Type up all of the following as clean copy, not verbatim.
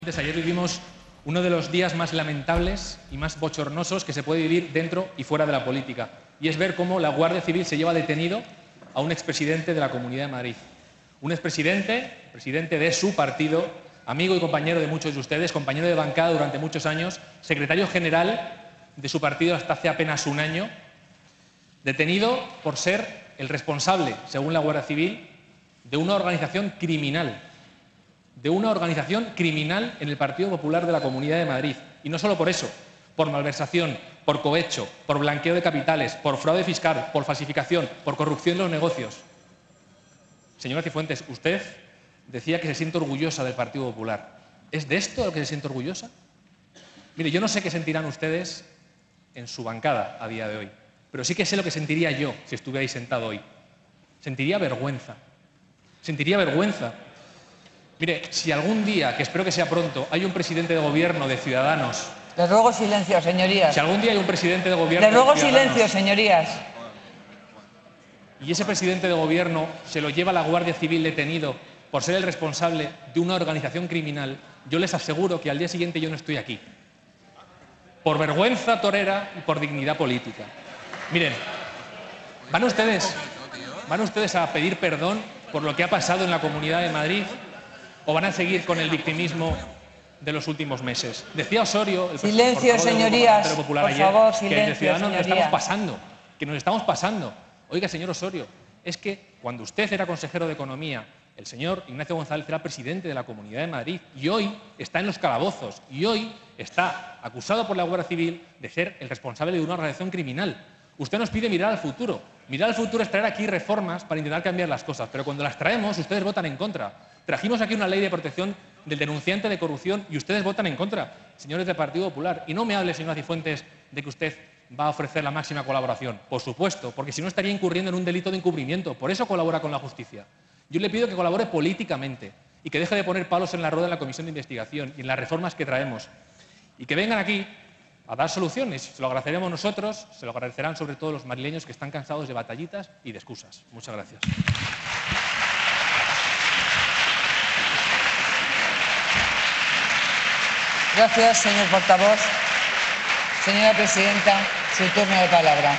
Ayer vivimos uno de los días más lamentables y más bochornosos que se puede vivir dentro y fuera de la política, y es ver cómo la Guardia Civil se lleva detenido a un expresidente de la Comunidad de Madrid. Un expresidente, presidente de su partido, amigo y compañero de muchos de ustedes, compañero de bancada durante muchos años, secretario general de su partido hasta hace apenas un año, detenido por ser el responsable, según la Guardia Civil, de una organización criminal. En el Partido Popular de la Comunidad de Madrid. Y no solo por eso, por malversación, por cohecho, por blanqueo de capitales, por fraude fiscal, por falsificación, por corrupción en los negocios. Señora Cifuentes, usted decía que se siente orgullosa del Partido Popular. ¿Es de esto de lo que se siente orgullosa? Mire, yo no sé qué sentirán ustedes en su bancada a día de hoy, pero sí que sé lo que sentiría yo si estuviera ahí sentado hoy. Sentiría vergüenza. Sentiría vergüenza. Mire, si algún día, que espero que sea pronto, hay un presidente de gobierno de Ciudadanos... Les ruego silencio, señorías. Si algún día hay un presidente de gobierno... Les ruego silencio, señorías. Y ese presidente de gobierno se lo lleva la Guardia Civil detenido por ser el responsable de una organización criminal, yo les aseguro que al día siguiente yo no estoy aquí. Por vergüenza torera y por dignidad política. Miren, ¿van ustedes a pedir perdón por lo que ha pasado en la Comunidad de Madrid? ¿O van a seguir con el victimismo de los últimos meses? Decía Osorio, el silencio, señorías, popular por ayer, favor, que silencio, desde Ciudadanos nos estamos pasando. Oiga, señor Osorio, es que cuando usted era consejero de Economía, el señor Ignacio González era presidente de la Comunidad de Madrid y hoy está en los calabozos y hoy está acusado por la Guardia Civil de ser el responsable de una organización criminal. Usted nos pide mirar al futuro. Mirar al futuro es traer aquí reformas para intentar cambiar las cosas, pero cuando las traemos ustedes votan en contra. Trajimos aquí una ley de protección del denunciante de corrupción y ustedes votan en contra, señores del Partido Popular. Y no me hable, señora Cifuentes, de que usted va a ofrecer la máxima colaboración. Por supuesto, porque si no estaría incurriendo en un delito de encubrimiento. Por eso colabora con la justicia. Yo le pido que colabore políticamente y que deje de poner palos en la rueda en la comisión de investigación y en las reformas que traemos. Y que vengan aquí a dar soluciones. Se lo agradeceremos nosotros, se lo agradecerán sobre todo los madrileños que están cansados de batallitas y de excusas. Muchas gracias. Gracias, señor portavoz. Señora presidenta, su turno de palabra.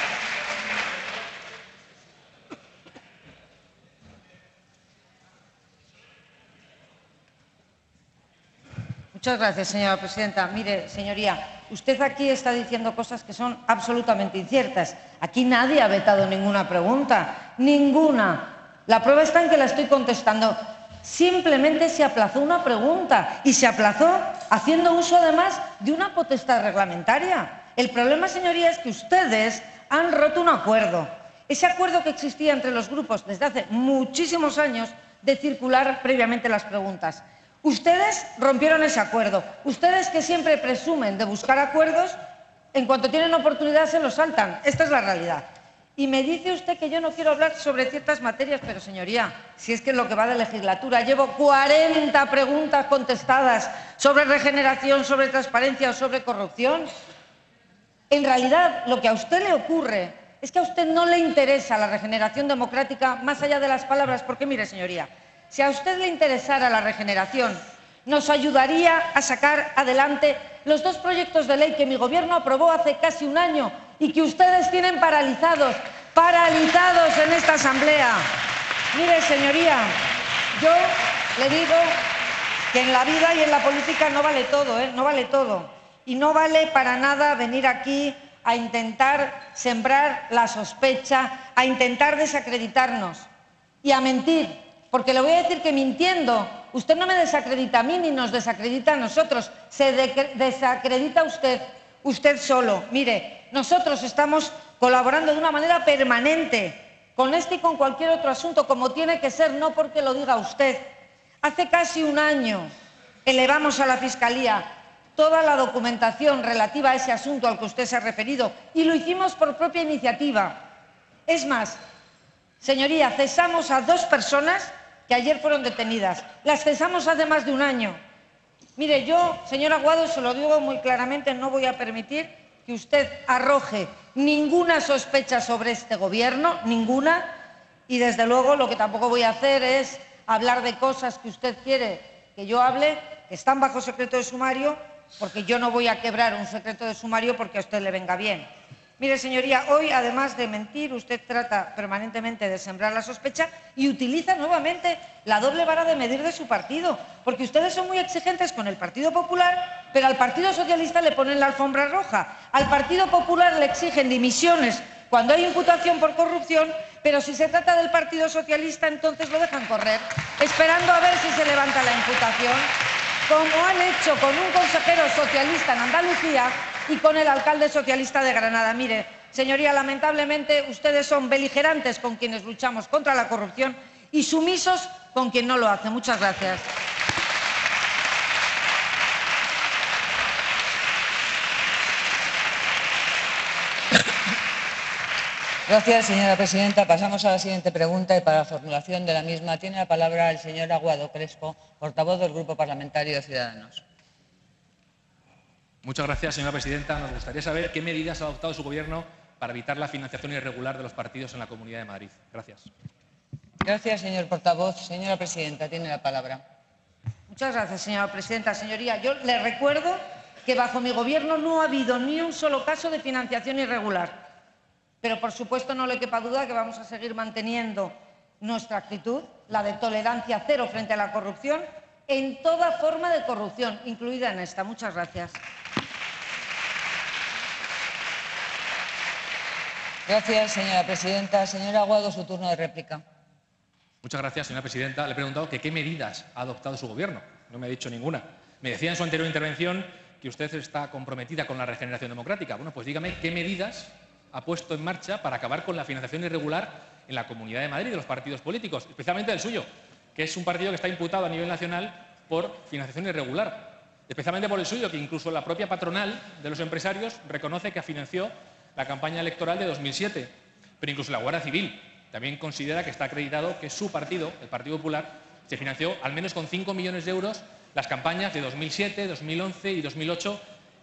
Muchas gracias, señora presidenta. Mire, señoría, usted aquí está diciendo cosas que son absolutamente inciertas. Aquí nadie ha vetado ninguna pregunta, ninguna. La prueba está en que la estoy contestando. Simplemente se aplazó una pregunta y se aplazó haciendo uso además de una potestad reglamentaria. El problema, señoría, es que ustedes han roto un acuerdo. Ese acuerdo que existía entre los grupos desde hace muchísimos años de circular previamente las preguntas. Ustedes rompieron ese acuerdo. Ustedes, que siempre presumen de buscar acuerdos, en cuanto tienen oportunidad se los saltan. Esta es la realidad. Y me dice usted que yo no quiero hablar sobre ciertas materias, pero señoría, si es que en lo que va de legislatura llevo 40 preguntas contestadas sobre regeneración, sobre transparencia o sobre corrupción. En realidad, lo que a usted le ocurre es que a usted no le interesa la regeneración democrática más allá de las palabras, porque mire, señoría, si a usted le interesara la regeneración, nos ayudaría a sacar adelante los dos proyectos de ley que mi gobierno aprobó hace casi un año y que ustedes tienen paralizados en esta asamblea. Mire, señoría, yo le digo que en la vida y en la política no vale todo, no vale todo. Y no vale para nada venir aquí a intentar sembrar la sospecha, a intentar desacreditarnos y a mentir. Porque le voy a decir que mintiendo, usted no me desacredita a mí ni nos desacredita a nosotros. Se desacredita usted solo. Mire, nosotros estamos colaborando de una manera permanente con este y con cualquier otro asunto, como tiene que ser, no porque lo diga usted. Hace casi un año elevamos a la Fiscalía toda la documentación relativa a ese asunto al que usted se ha referido y lo hicimos por propia iniciativa. Es más, señoría, cesamos a 2 personas que ayer fueron detenidas. Las cesamos hace más de un año. Mire, yo, señor Aguado, se lo digo muy claramente, no voy a permitir que usted arroje ninguna sospecha sobre este gobierno, ninguna, y desde luego lo que tampoco voy a hacer es hablar de cosas que usted quiere que yo hable, que están bajo secreto de sumario, porque yo no voy a quebrar un secreto de sumario porque a usted le venga bien. Mire, señoría, hoy, además de mentir, usted trata permanentemente de sembrar la sospecha y utiliza nuevamente la doble vara de medir de su partido, porque ustedes son muy exigentes con el Partido Popular, pero al Partido Socialista le ponen la alfombra roja. Al Partido Popular le exigen dimisiones cuando hay imputación por corrupción, pero si se trata del Partido Socialista, entonces lo dejan correr, esperando a ver si se levanta la imputación, como han hecho con un consejero socialista en Andalucía y con el alcalde socialista de Granada. Mire, señoría, lamentablemente ustedes son beligerantes con quienes luchamos contra la corrupción y sumisos con quien no lo hace. Muchas gracias. Gracias, señora presidenta. Pasamos a la siguiente pregunta y para la formulación de la misma tiene la palabra el señor Aguado Crespo, portavoz del Grupo Parlamentario de Ciudadanos. Muchas gracias, señora presidenta. Nos gustaría saber qué medidas ha adoptado su Gobierno para evitar la financiación irregular de los partidos en la Comunidad de Madrid. Gracias. Gracias, señor portavoz. Señora presidenta, tiene la palabra. Muchas gracias, señora presidenta. Señoría, yo le recuerdo que bajo mi Gobierno no ha habido ni un solo caso de financiación irregular. Pero, por supuesto, no le quepa duda que vamos a seguir manteniendo nuestra actitud, la de tolerancia cero frente a la corrupción, en toda forma de corrupción, incluida en esta. Muchas gracias. Gracias, señora presidenta. Señor Aguado, su turno de réplica. Muchas gracias, señora presidenta. Le he preguntado que qué medidas ha adoptado su Gobierno. No me ha dicho ninguna. Me decía en su anterior intervención que usted está comprometida con la regeneración democrática. Bueno, pues dígame qué medidas ha puesto en marcha para acabar con la financiación irregular en la Comunidad de Madrid de los partidos políticos, especialmente del suyo, que es un partido que está imputado a nivel nacional por financiación irregular. Especialmente por el suyo, que incluso la propia patronal de los empresarios reconoce que financió la campaña electoral de 2007. Pero incluso la Guardia Civil también considera que está acreditado que su partido, el Partido Popular, se financió al menos con 5 millones de euros las campañas de 2007, 2011 y 2008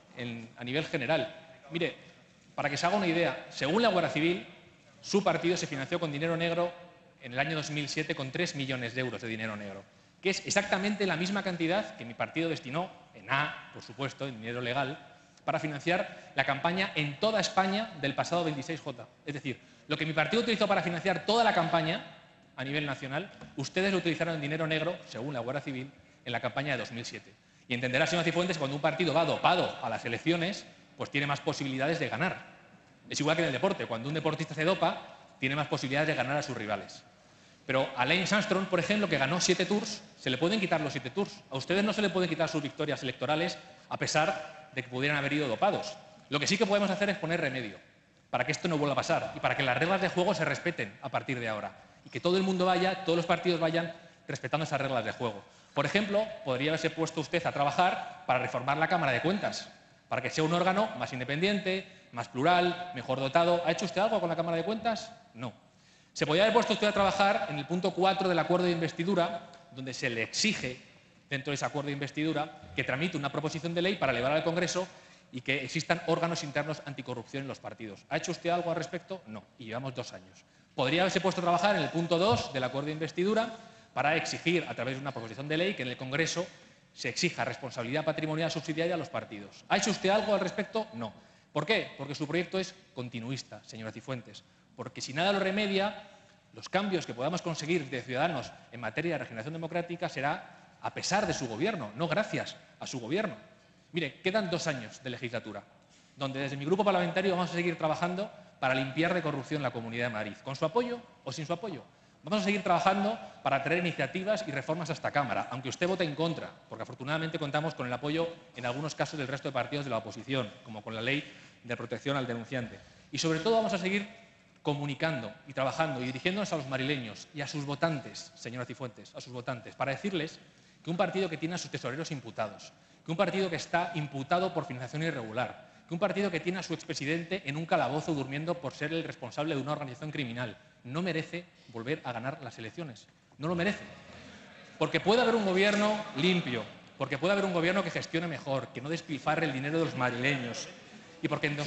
a nivel general. Mire, para que se haga una idea, según la Guardia Civil, su partido se financió con dinero negro en el año 2007 con 3 millones de euros de dinero negro, que es exactamente la misma cantidad que mi partido destinó, por supuesto, en dinero legal, para financiar la campaña en toda España del pasado 26J. Es decir, lo que mi partido utilizó para financiar toda la campaña a nivel nacional, ustedes lo utilizaron en dinero negro, según la Guardia Civil, en la campaña de 2007. Y entenderá, señor Cifuentes, cuando un partido va dopado a las elecciones, pues tiene más posibilidades de ganar. Es igual que en el deporte. Cuando un deportista se dopa, tiene más posibilidades de ganar a sus rivales. Pero a Lance Armstrong, por ejemplo, que ganó 7 Tours, se le pueden quitar los 7 Tours. A ustedes no se le pueden quitar sus victorias electorales a pesar de que pudieran haber ido dopados. Lo que sí que podemos hacer es poner remedio para que esto no vuelva a pasar y para que las reglas de juego se respeten a partir de ahora y que todo el mundo vaya, todos los partidos vayan respetando esas reglas de juego. Por ejemplo, podría haberse puesto usted a trabajar para reformar la Cámara de Cuentas, para que sea un órgano más independiente, más plural, mejor dotado. ¿Ha hecho usted algo con la Cámara de Cuentas? No. Se podría haber puesto usted a trabajar en el punto 4 del acuerdo de investidura, donde se le exige, dentro de ese acuerdo de investidura, que tramite una proposición de ley para elevar al Congreso y que existan órganos internos anticorrupción en los partidos. ¿Ha hecho usted algo al respecto? No. Y llevamos 2 años. Podría haberse puesto a trabajar en el punto 2 del acuerdo de investidura para exigir, a través de una proposición de ley, que en el Congreso se exija responsabilidad patrimonial subsidiaria a los partidos. ¿Ha hecho usted algo al respecto? No. ¿Por qué? Porque su proyecto es continuista, señora Cifuentes. Porque si nada lo remedia, los cambios que podamos conseguir de Ciudadanos en materia de regeneración democrática será a pesar de su Gobierno, no gracias a su Gobierno. Mire, quedan 2 años de legislatura, donde desde mi grupo parlamentario vamos a seguir trabajando para limpiar de corrupción la Comunidad de Madrid, con su apoyo o sin su apoyo. Vamos a seguir trabajando para traer iniciativas y reformas a esta Cámara, aunque usted vote en contra, porque afortunadamente contamos con el apoyo, en algunos casos, del resto de partidos de la oposición, como con la ley de protección al denunciante. Y sobre todo vamos a seguir comunicando y trabajando y dirigiéndonos a los madrileños y a sus votantes, señora Cifuentes, a sus votantes, para decirles que un partido que tiene a sus tesoreros imputados, que un partido que está imputado por financiación irregular, que un partido que tiene a su expresidente en un calabozo durmiendo por ser el responsable de una organización criminal, no merece volver a ganar las elecciones. No lo merece. Porque puede haber un Gobierno limpio, porque puede haber un Gobierno que gestione mejor, que no despilfarre el dinero de los madrileños. Y porque en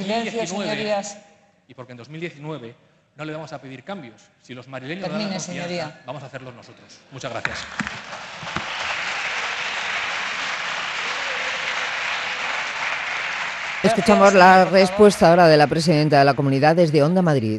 2019 no le vamos a pedir cambios. Si los madrileños no dan la confianza, vamos a hacerlos nosotros. Muchas gracias. Escuchamos la respuesta ahora de la presidenta de la comunidad desde Onda Madrid.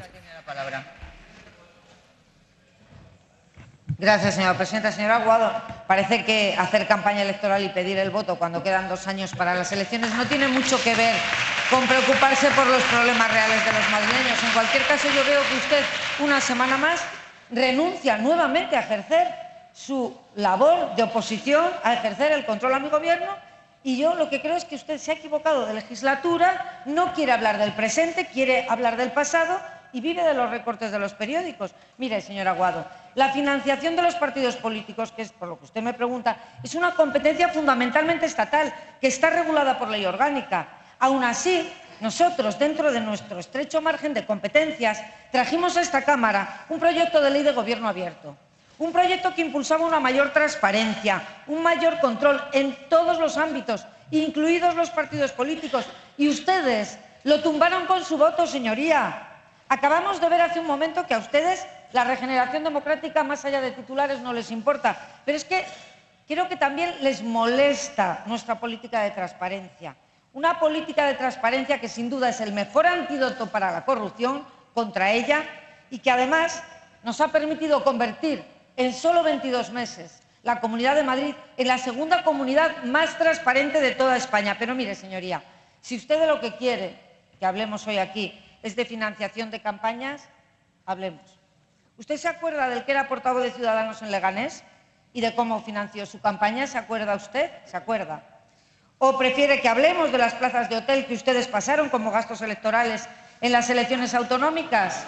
Gracias, señora presidenta. Señora Aguado, parece que hacer campaña electoral y pedir el voto cuando quedan 2 años para las elecciones no tiene mucho que ver con preocuparse por los problemas reales de los madrileños. En cualquier caso, yo veo que usted, una semana más, renuncia nuevamente a ejercer su labor de oposición, a ejercer el control a mi gobierno, y yo lo que creo es que usted se ha equivocado de legislatura, no quiere hablar del presente, quiere hablar del pasado y vive de los recortes de los periódicos. Mire, señor Aguado, la financiación de los partidos políticos, que es por lo que usted me pregunta, es una competencia fundamentalmente estatal, que está regulada por ley orgánica. Aún así, nosotros, dentro de nuestro estrecho margen de competencias, trajimos a esta Cámara un proyecto de ley de gobierno abierto. Un proyecto que impulsaba una mayor transparencia, un mayor control en todos los ámbitos, incluidos los partidos políticos. Y ustedes lo tumbaron con su voto, señoría. Acabamos de ver hace un momento que a ustedes la regeneración democrática, más allá de titulares, no les importa. Pero es que creo que también les molesta nuestra política de transparencia. Una política de transparencia que sin duda es el mejor antídoto para la corrupción, contra ella, y que además nos ha permitido convertir en solo 22 meses la Comunidad de Madrid en la segunda comunidad más transparente de toda España. Pero mire, señoría, si usted de lo que quiere que hablemos hoy aquí es de financiación de campañas, hablemos. ¿Usted se acuerda del que era portavoz de Ciudadanos en Leganés y de cómo financió su campaña? ¿Se acuerda usted? ¿Se acuerda? ¿O prefiere que hablemos de las plazas de hotel que ustedes pasaron como gastos electorales en las elecciones autonómicas?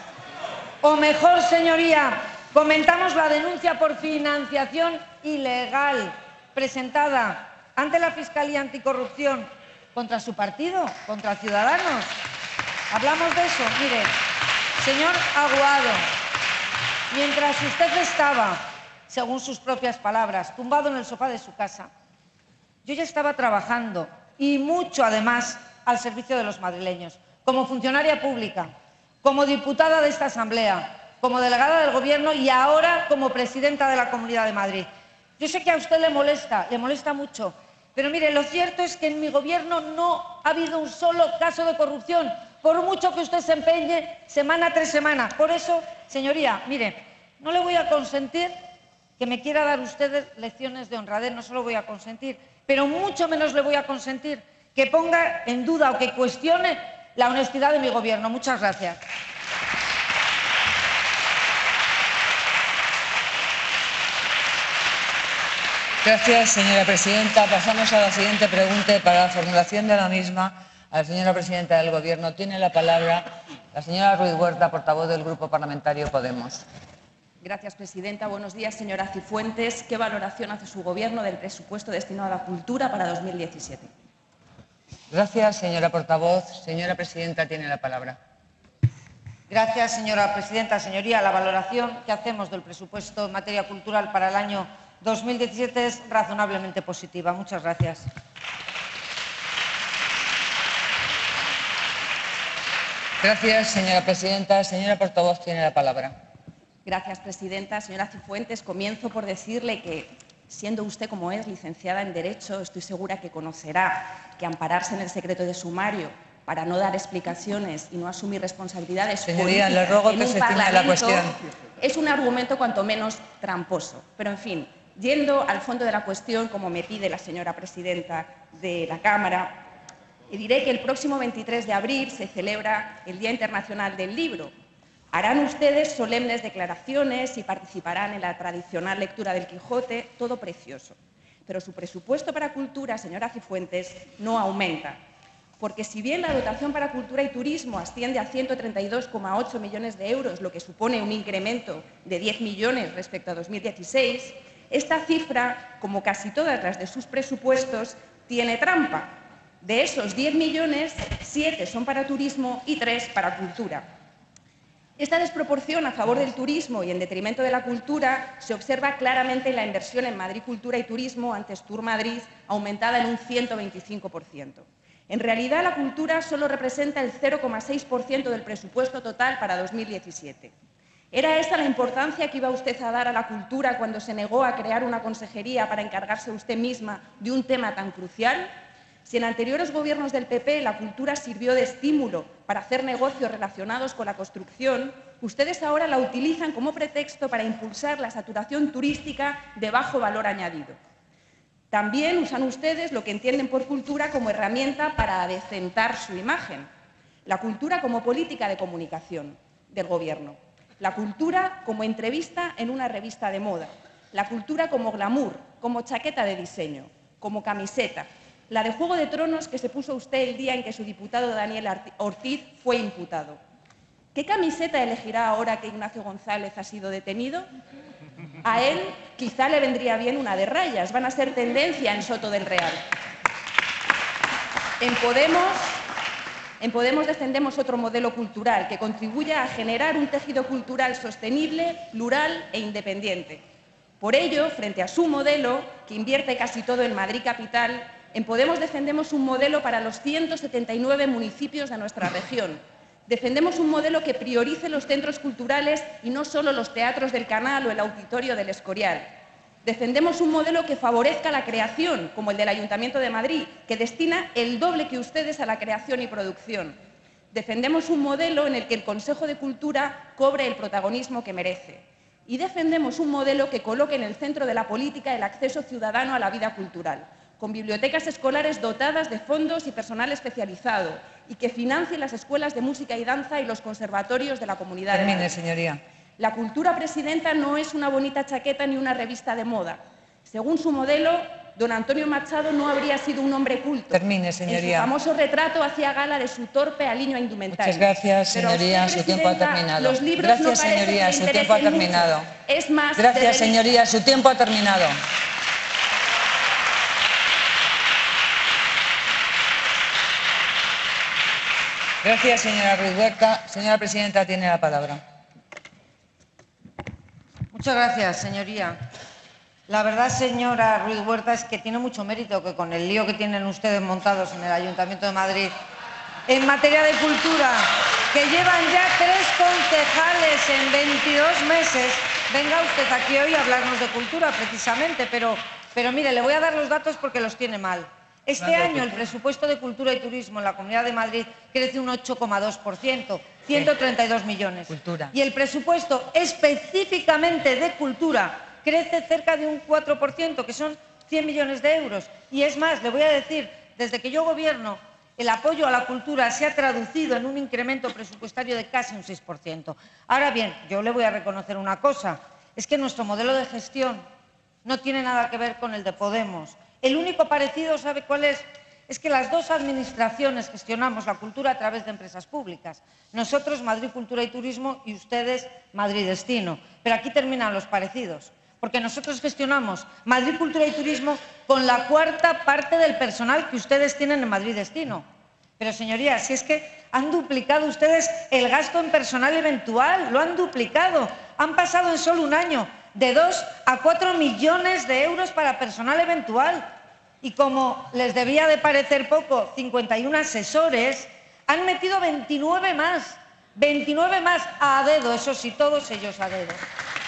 O mejor, señoría, comentamos la denuncia por financiación ilegal presentada ante la Fiscalía Anticorrupción contra su partido, contra Ciudadanos. Hablamos de eso. Mire, señor Aguado, mientras usted estaba, según sus propias palabras, tumbado en el sofá de su casa, yo ya estaba trabajando, y mucho además, al servicio de los madrileños, como funcionaria pública, como diputada de esta Asamblea, como delegada del Gobierno y ahora como presidenta de la Comunidad de Madrid. Yo sé que a usted le molesta mucho, pero mire, lo cierto es que en mi Gobierno no ha habido un solo caso de corrupción, por mucho que usted se empeñe semana tras semana. Por eso, señoría, mire, no le voy a consentir que me quiera dar usted lecciones de honradez, no se lo voy a consentir, pero mucho menos le voy a consentir que ponga en duda o que cuestione la honestidad de mi Gobierno. Muchas gracias. Gracias, señora presidenta. Pasamos a la siguiente pregunta. Para la formulación de la misma, a la señora presidenta del Gobierno tiene la palabra la señora Ruiz Huerta, portavoz del Grupo Parlamentario Podemos. Gracias, presidenta. Buenos días, señora Cifuentes. ¿Qué valoración hace su Gobierno del presupuesto destinado a la cultura para 2017? Gracias, señora portavoz. Señora presidenta, tiene la palabra. Gracias, señora presidenta. Señoría, la valoración que hacemos del presupuesto en materia cultural para el año 2017 es razonablemente positiva. Muchas gracias. Gracias, señora presidenta. Señora portavoz, tiene la palabra. Gracias, presidenta. Señora Cifuentes, comienzo por decirle que, siendo usted como es licenciada en Derecho, estoy segura que conocerá que ampararse en el secreto de sumario para no dar explicaciones y no asumir responsabilidades Señoría, le ruego que se ciña a la cuestión. Es un argumento cuanto menos tramposo. Pero, en fin, yendo al fondo de la cuestión, como me pide la señora presidenta de la Cámara, diré que el próximo 23 de abril se celebra el Día Internacional del Libro. Harán ustedes solemnes declaraciones y participarán en la tradicional lectura del Quijote, todo precioso. Pero su presupuesto para cultura, señora Cifuentes, no aumenta. Porque si bien la dotación para cultura y turismo asciende a 132,8 millones de euros, lo que supone un incremento de 10 millones respecto a 2016, esta cifra, como casi todas las de sus presupuestos, tiene trampa. De esos 10 millones, 7 son para turismo y 3 para cultura. Esta desproporción a favor del turismo y en detrimento de la cultura se observa claramente en la inversión en Madrid Cultura y Turismo, antes Tour Madrid, aumentada en un 125%. En realidad, la cultura solo representa el 0,6% del presupuesto total para 2017. ¿Era esta la importancia que iba usted a dar a la cultura cuando se negó a crear una consejería para encargarse usted misma de un tema tan crucial? Si en anteriores gobiernos del PP la cultura sirvió de estímulo para hacer negocios relacionados con la construcción, ustedes ahora la utilizan como pretexto para impulsar la saturación turística de bajo valor añadido. También usan ustedes lo que entienden por cultura como herramienta para adecentar su imagen. La cultura como política de comunicación del Gobierno. La cultura como entrevista en una revista de moda. La cultura como glamour, como chaqueta de diseño, como camiseta. La de Juego de Tronos que se puso usted el día en que su diputado Daniel Ortiz fue imputado. ¿Qué camiseta elegirá ahora que Ignacio González ha sido detenido? A él quizá le vendría bien una de rayas. Van a ser tendencia en Soto del Real. En Podemos defendemos otro modelo cultural que contribuya a generar un tejido cultural sostenible, plural e independiente. Por ello, frente a su modelo, que invierte casi todo en Madrid capital, en Podemos defendemos un modelo para los 179 municipios de nuestra región. Defendemos un modelo que priorice los centros culturales y no solo los teatros del Canal o el Auditorio del Escorial. Defendemos un modelo que favorezca la creación, como el del Ayuntamiento de Madrid, que destina el doble que ustedes a la creación y producción. Defendemos un modelo en el que el Consejo de Cultura cobre el protagonismo que merece. Y defendemos un modelo que coloque en el centro de la política el acceso ciudadano a la vida cultural, con bibliotecas escolares dotadas de fondos y personal especializado, y que financie las escuelas de música y danza y los conservatorios de la Comunidad de Madrid. Señoría. La cultura, presidenta, no es una bonita chaqueta ni una revista de moda. Según su modelo, don Antonio Machado no habría sido un hombre culto. Termine, señoría. En su famoso retrato hacía gala de su torpe aliño indumentario. Muchas gracias, señoría. Su tiempo ha terminado. Los libros gracias, no parecen señoría. que Su tiempo ha interesen terminado. mucho. Es más, gracias, señoría. Su tiempo ha terminado. Gracias, señora Ruiz Huerta. Señora presidenta, tiene la palabra. Muchas gracias, señoría. La verdad, señora Ruiz Huerta, es que tiene mucho mérito que con el lío que tienen ustedes montados en el Ayuntamiento de Madrid en materia de cultura, que llevan ya 3 concejales en 22 meses, venga usted aquí hoy a hablarnos de cultura, precisamente, pero mire, le voy a dar los datos porque los tiene mal. Este año el presupuesto de cultura y turismo en la Comunidad de Madrid crece un 8,2%, 132 millones. Cultura. Y el presupuesto específicamente de cultura crece cerca de un 4%, que son 100 millones de euros. Y es más, le voy a decir, desde que yo gobierno, el apoyo a la cultura se ha traducido en un incremento presupuestario de casi un 6%. Ahora bien, yo le voy a reconocer una cosa, es que nuestro modelo de gestión no tiene nada que ver con el de Podemos. El único parecido, ¿sabe cuál es? Es que las dos administraciones gestionamos la cultura a través de empresas públicas. Nosotros, Madrid Cultura y Turismo, y ustedes, Madrid Destino. Pero aquí terminan los parecidos, porque nosotros gestionamos Madrid Cultura y Turismo con la 1/4 parte del personal que ustedes tienen en Madrid Destino. Pero, señorías, si es que han duplicado ustedes el gasto en personal eventual, lo han duplicado. Han pasado en solo un año de 2 a 4 millones de euros para personal eventual. Y como les debía de parecer poco, 51 asesores, han metido 29 más a dedo, eso sí, todos ellos a dedo.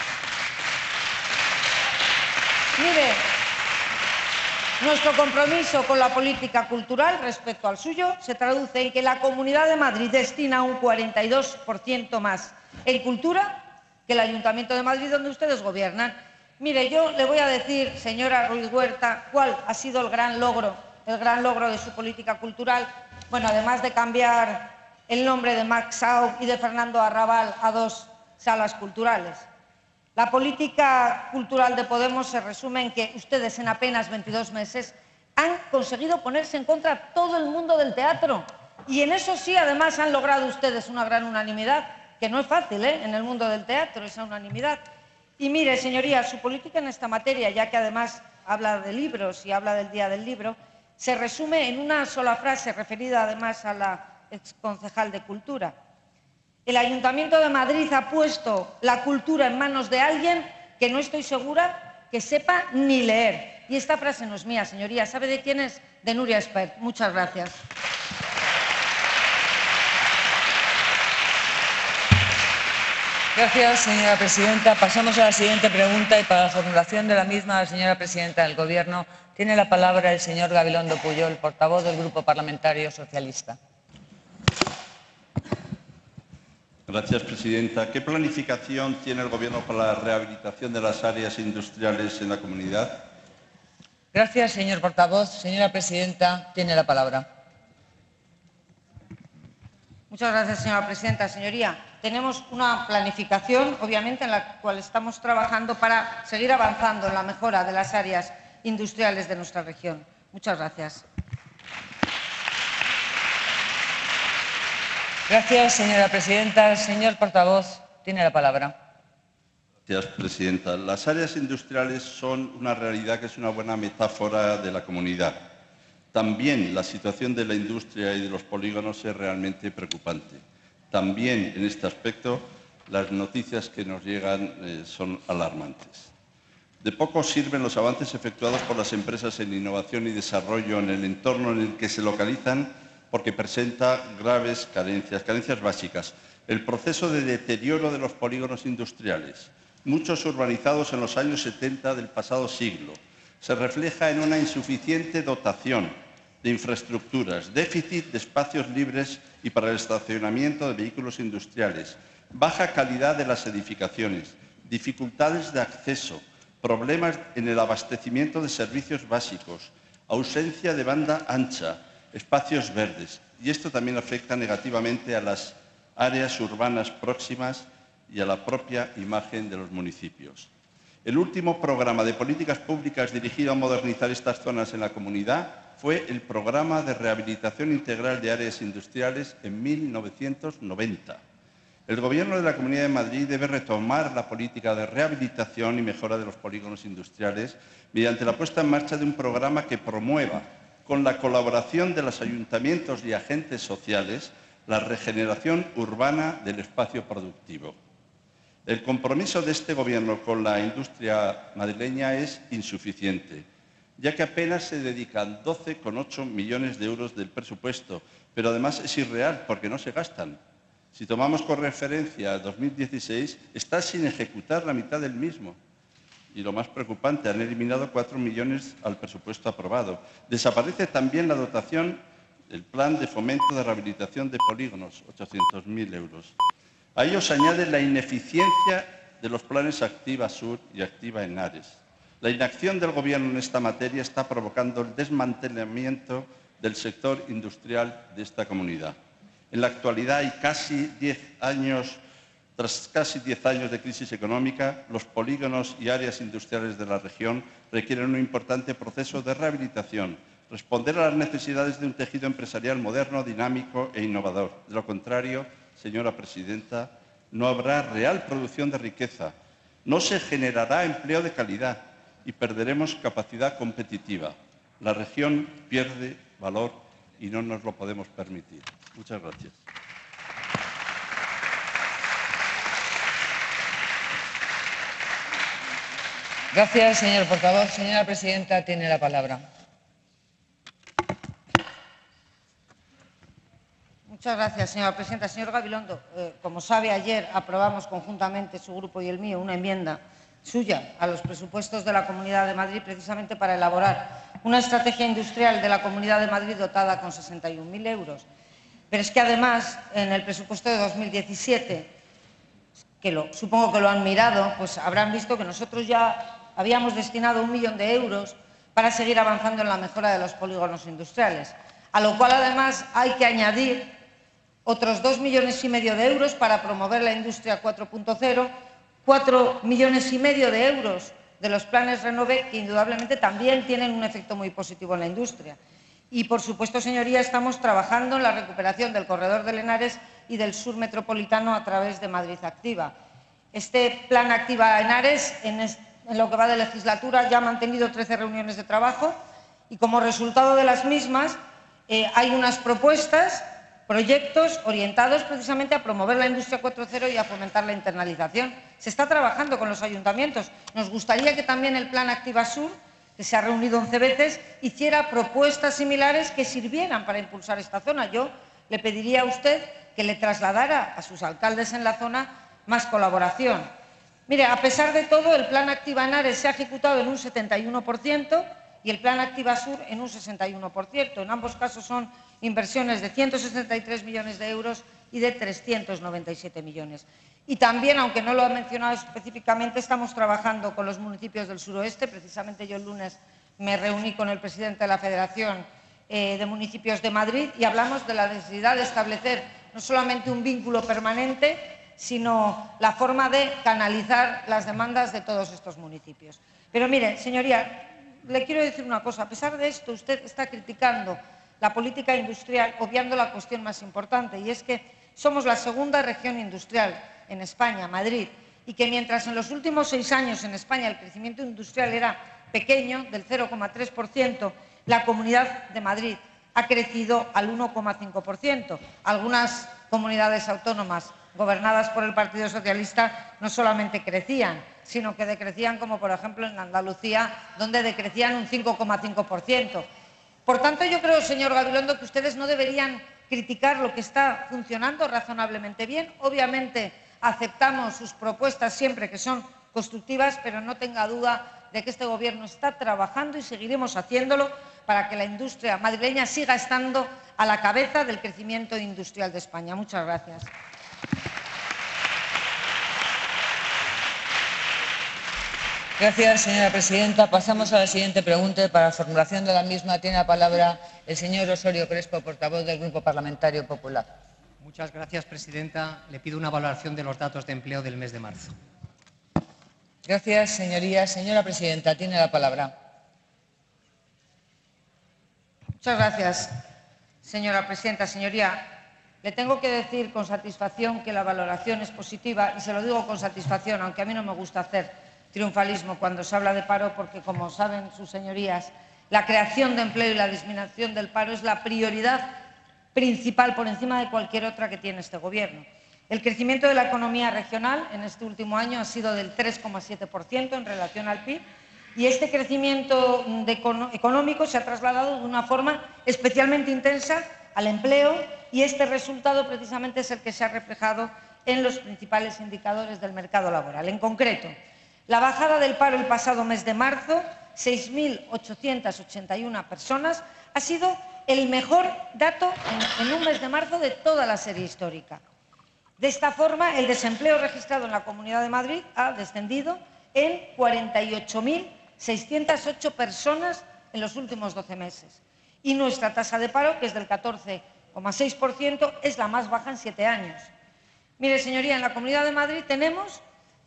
Mire, nuestro compromiso con la política cultural respecto al suyo se traduce en que la Comunidad de Madrid destina un 42% más en cultura que el Ayuntamiento de Madrid, donde ustedes gobiernan. Mire, yo le voy a decir, señora Ruiz Huerta, cuál ha sido el gran logro de su política cultural. Bueno, además de cambiar el nombre de Max Sau y de Fernando Arrabal a 2 salas culturales. La política cultural de Podemos se resume en que ustedes en apenas 22 meses han conseguido ponerse en contra a todo el mundo del teatro. Y en eso sí, además, han logrado ustedes una gran unanimidad, que no es fácil, en el mundo del teatro, esa unanimidad. Y mire, señoría, su política en esta materia, ya que además habla de libros y habla del Día del Libro, se resume en una sola frase, referida además a la exconcejal de Cultura. El Ayuntamiento de Madrid ha puesto la cultura en manos de alguien que no estoy segura que sepa ni leer. Y esta frase no es mía, señoría. ¿Sabe de quién es? De Nuria Espert. Muchas gracias. Gracias, señora presidenta. Pasamos a la siguiente pregunta y para la formulación de la misma, la señora presidenta del Gobierno, tiene la palabra el señor Gabilondo Pujol, portavoz del Grupo Parlamentario Socialista. Gracias, presidenta. ¿Qué planificación tiene el Gobierno para la rehabilitación de las áreas industriales en la comunidad? Gracias, señor portavoz. Señora presidenta, tiene la palabra. Muchas gracias, señora presidenta. Señoría, tenemos una planificación, obviamente, en la cual estamos trabajando para seguir avanzando en la mejora de las áreas industriales de nuestra región. Muchas gracias. Gracias, señora presidenta. Señor portavoz, tiene la palabra. Gracias, presidenta. Las áreas industriales son una realidad que es una buena metáfora de la comunidad. También la situación de la industria y de los polígonos es realmente preocupante. También en este aspecto las noticias que nos llegan son alarmantes. De poco sirven los avances efectuados por las empresas en innovación y desarrollo en el entorno en el que se localizan porque presenta graves carencias básicas. El proceso de deterioro de los polígonos industriales, muchos urbanizados en los años 70 del pasado siglo, se refleja en una insuficiente dotación de infraestructuras, déficit de espacios libres y para el estacionamiento de vehículos industriales, baja calidad de las edificaciones, dificultades de acceso, problemas en el abastecimiento de servicios básicos, ausencia de banda ancha, espacios verdes. Y esto también afecta negativamente a las áreas urbanas próximas y a la propia imagen de los municipios. El último programa de políticas públicas dirigido a modernizar estas zonas en la comunidad fue el Programa de Rehabilitación Integral de Áreas Industriales en 1990. El Gobierno de la Comunidad de Madrid debe retomar la política de rehabilitación y mejora de los polígonos industriales mediante la puesta en marcha de un programa que promueva, con la colaboración de los ayuntamientos y agentes sociales, la regeneración urbana del espacio productivo. El compromiso de este Gobierno con la industria madrileña es insuficiente, ya que apenas se dedican 12,8 millones de euros del presupuesto, pero además es irreal porque no se gastan. Si tomamos con referencia 2016, está sin ejecutar la mitad del mismo. Y lo más preocupante, han eliminado 4 millones al presupuesto aprobado. Desaparece también la dotación del Plan de Fomento de Rehabilitación de Polígonos, 800.000 euros. A ello se añade la ineficiencia de los planes Activa Sur y Activa Henares. La inacción del Gobierno en esta materia está provocando el desmantelamiento del sector industrial de esta comunidad. En la actualidad, tras casi 10 años de crisis económica, los polígonos y áreas industriales de la región requieren un importante proceso de rehabilitación, responder a las necesidades de un tejido empresarial moderno, dinámico e innovador. De lo contrario, señora presidenta, no habrá real producción de riqueza, no se generará empleo de calidad y perderemos capacidad competitiva. La región pierde valor y no nos lo podemos permitir. Muchas gracias. Gracias, señor portavoz. Señora presidenta, tiene la palabra. Muchas gracias, señora presidenta. Señor Gabilondo, como sabe, ayer aprobamos conjuntamente, su grupo y el mío, una enmienda suya a los presupuestos de la Comunidad de Madrid precisamente para elaborar una estrategia industrial de la Comunidad de Madrid dotada con 61.000 euros. Pero es que además, en el presupuesto de 2017, supongo que lo han mirado, pues habrán visto que nosotros ya habíamos destinado 1 millón de euros para seguir avanzando en la mejora de los polígonos industriales, a lo cual además hay que añadir otros 2,5 millones de euros para promover la industria 4.0, 4,5 millones de euros de los planes Renove, que indudablemente también tienen un efecto muy positivo en la industria. Y, por supuesto, señoría, estamos trabajando en la recuperación del corredor del Henares y del sur metropolitano a través de Madrid Activa. Este plan Activa Henares, en lo que va de legislatura, ya ha mantenido 13 reuniones de trabajo y, como resultado de las mismas, hay unas propuestas, proyectos orientados precisamente a promover la industria 4.0 y a fomentar la internalización. Se está trabajando con los ayuntamientos. Nos gustaría que también el Plan Activa Sur, que se ha reunido 11 veces, hiciera propuestas similares que sirvieran para impulsar esta zona. Yo le pediría a usted que le trasladara a sus alcaldes en la zona más colaboración. Mire, a pesar de todo, el Plan Activa Henares se ha ejecutado en un 71% y el Plan Activa Sur en un 61%. En ambos casos son inversiones de 163 millones de euros y de 397 millones. Y también, aunque no lo ha mencionado específicamente, estamos trabajando con los municipios del suroeste. Precisamente yo el lunes me reuní con el presidente de la Federación de Municipios de Madrid y hablamos de la necesidad de establecer no solamente un vínculo permanente, sino la forma de canalizar las demandas de todos estos municipios. Pero mire, señoría, le quiero decir una cosa. A pesar de esto, usted está criticando la política industrial, obviando la cuestión más importante, y es que somos la segunda región industrial en España, Madrid, y que mientras en los últimos 6 años en España el crecimiento industrial era pequeño, del 0,3%, la Comunidad de Madrid ha crecido al 1,5%. Algunas comunidades autónomas gobernadas por el Partido Socialista no solamente crecían, sino que decrecían, como por ejemplo en Andalucía, donde decrecían un 5,5%. Por tanto, yo creo, señor Gabilondo, que ustedes no deberían criticar lo que está funcionando razonablemente bien. Obviamente, aceptamos sus propuestas siempre que son constructivas, pero no tenga duda de que este Gobierno está trabajando y seguiremos haciéndolo para que la industria madrileña siga estando a la cabeza del crecimiento industrial de España. Muchas gracias. Gracias, señora presidenta. Pasamos a la siguiente pregunta. Para la formulación de la misma tiene la palabra el señor Osorio Crespo, portavoz del Grupo Parlamentario Popular. Muchas gracias, presidenta. Le pido una valoración de los datos de empleo del mes de marzo. Gracias, señoría. Señora presidenta, tiene la palabra. Muchas gracias, señora presidenta. Señoría, le tengo que decir con satisfacción que la valoración es positiva, y se lo digo con satisfacción, aunque a mí no me gusta hacer triunfalismo cuando se habla de paro, porque, como saben sus señorías, la creación de empleo y la disminución del paro es la prioridad principal por encima de cualquier otra que tiene este Gobierno. El crecimiento de la economía regional en este último año ha sido del 3,7% en relación al PIB, y este crecimiento económico se ha trasladado de una forma especialmente intensa al empleo, y este resultado precisamente es el que se ha reflejado en los principales indicadores del mercado laboral. En concreto, la bajada del paro el pasado mes de marzo, 6.881 personas, ha sido el mejor dato en un mes de marzo de toda la serie histórica. De esta forma, el desempleo registrado en la Comunidad de Madrid ha descendido en 48.608 personas en los últimos 12 meses. Y nuestra tasa de paro, que es del 14,6%, es la más baja en 7 años. Mire, señoría, en la Comunidad de Madrid tenemos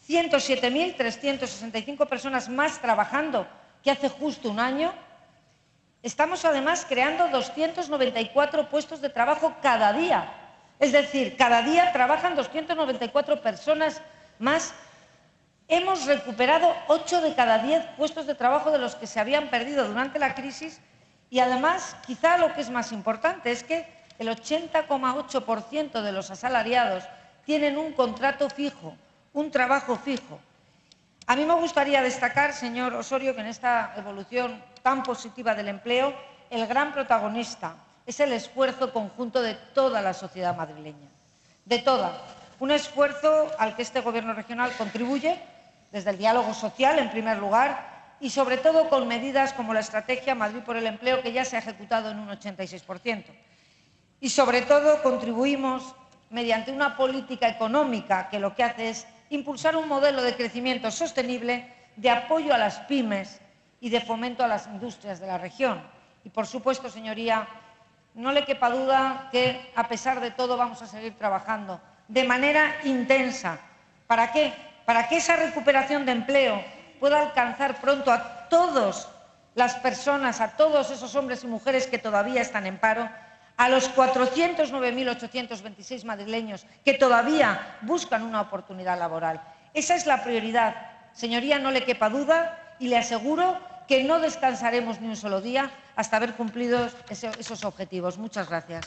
107.365 personas más trabajando que hace justo un año. Estamos, además, creando 294 puestos de trabajo cada día. Es decir, cada día trabajan 294 personas más. Hemos recuperado 8 de cada 10 puestos de trabajo de los que se habían perdido durante la crisis, y además, quizá lo que es más importante es que el 80,8% de los asalariados tienen un contrato fijo, un trabajo fijo. A mí me gustaría destacar, señor Osorio, que en esta evolución tan positiva del empleo, el gran protagonista es el esfuerzo conjunto de toda la sociedad madrileña, de toda. Un esfuerzo al que este Gobierno regional contribuye desde el diálogo social, en primer lugar, y sobre todo con medidas como la Estrategia Madrid por el Empleo, que ya se ha ejecutado en un 86%. Y sobre todo contribuimos mediante una política económica que lo que hace es impulsar un modelo de crecimiento sostenible, de apoyo a las pymes y de fomento a las industrias de la región. Y, por supuesto, señoría, no le quepa duda que, a pesar de todo, vamos a seguir trabajando de manera intensa. ¿Para qué? Para que esa recuperación de empleo pueda alcanzar pronto a todas las personas, a todos esos hombres y mujeres que todavía están en paro, a los 409.826 madrileños que todavía buscan una oportunidad laboral. Esa es la prioridad. Señoría, no le quepa duda, y le aseguro que no descansaremos ni un solo día hasta haber cumplido esos objetivos. Muchas gracias.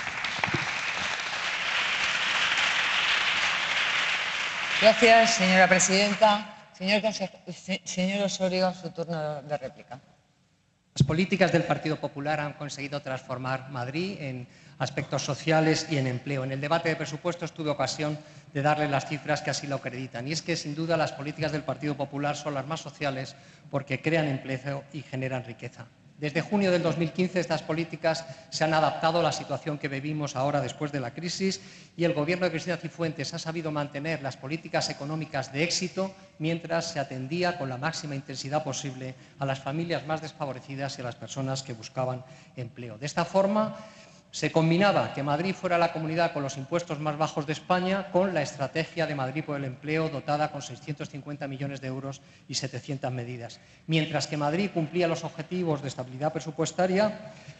Gracias, señora presidenta. Señor Osorio, su turno de réplica. Las políticas del Partido Popular han conseguido transformar Madrid en aspectos sociales y en empleo. En el debate de presupuestos tuve ocasión de darle las cifras que así lo acreditan. Y es que, sin duda, las políticas del Partido Popular son las más sociales porque crean empleo y generan riqueza. Desde junio del 2015 estas políticas se han adaptado a la situación que vivimos ahora después de la crisis y el Gobierno de Cristina Cifuentes ha sabido mantener las políticas económicas de éxito mientras se atendía con la máxima intensidad posible a las familias más desfavorecidas y a las personas que buscaban empleo. De esta forma, se combinaba que Madrid fuera la comunidad con los impuestos más bajos de España con la estrategia de Madrid por el empleo dotada con 650 millones de euros y 700 medidas. Mientras que Madrid cumplía los objetivos de estabilidad presupuestaria,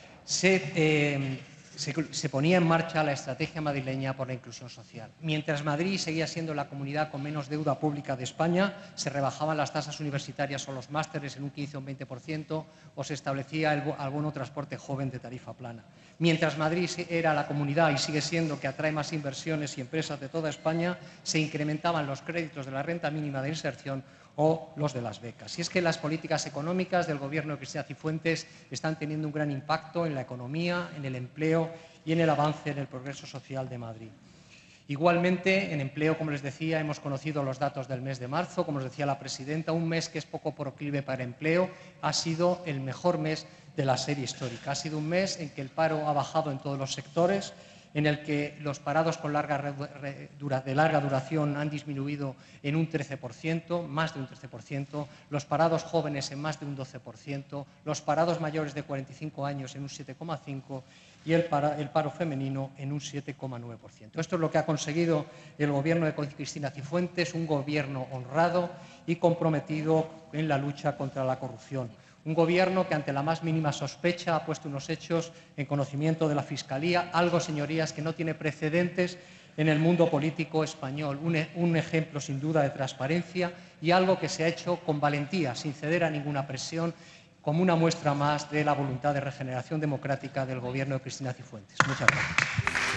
se ponía en marcha la estrategia madrileña por la inclusión social. Mientras Madrid seguía siendo la comunidad con menos deuda pública de España, se rebajaban las tasas universitarias o los másteres en un 15 o un 20% o se establecía el bono transporte joven de tarifa plana. Mientras Madrid era la comunidad y sigue siendo que atrae más inversiones y empresas de toda España, se incrementaban los créditos de la renta mínima de inserción o los de las becas. Y es que las políticas económicas del Gobierno de Cristina Cifuentes están teniendo un gran impacto en la economía, en el empleo y en el avance en el progreso social de Madrid. Igualmente, en empleo, como les decía, hemos conocido los datos del mes de marzo. Como os decía la presidenta, un mes que es poco proclive para empleo, ha sido el mejor mes de la serie histórica. Ha sido un mes en que el paro ha bajado en todos los sectores, en el que los parados de larga duración han disminuido en un 13%, más de un 13%, los parados jóvenes en más de un 12%, los parados mayores de 45 años en un 7,5% y el paro femenino en un 7,9%. Esto es lo que ha conseguido el Gobierno de Cristina Cifuentes, un Gobierno honrado y comprometido en la lucha contra la corrupción. Un Gobierno que ante la más mínima sospecha ha puesto unos hechos en conocimiento de la Fiscalía, algo, señorías, que no tiene precedentes en el mundo político español, un ejemplo sin duda de transparencia y algo que se ha hecho con valentía, sin ceder a ninguna presión, como una muestra más de la voluntad de regeneración democrática del Gobierno de Cristina Cifuentes. Muchas gracias.